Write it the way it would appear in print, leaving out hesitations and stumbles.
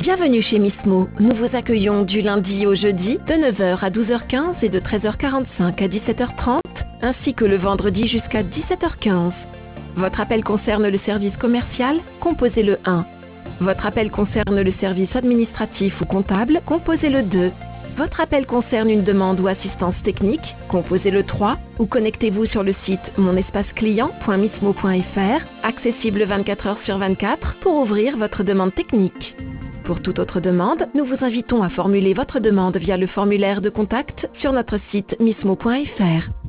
Bienvenue chez Mismo. Nous vous accueillons du lundi au jeudi de 9 h à 12 h 15 et de 13 h 45 à 17 h 30, ainsi que le vendredi jusqu'à 17 h 15. Votre appel concerne le service commercial, composez le 1. Votre appel concerne le service administratif ou comptable, composez le 2. Votre appel concerne une demande ou assistance technique, composez le 3 ou connectez-vous sur le site monespaceclient.mismo.fr, accessible 24 h sur 24 pour ouvrir votre demande technique. Pour toute autre demande, nous vous invitons à formuler votre demande via le formulaire de contact sur notre site mismo.fr.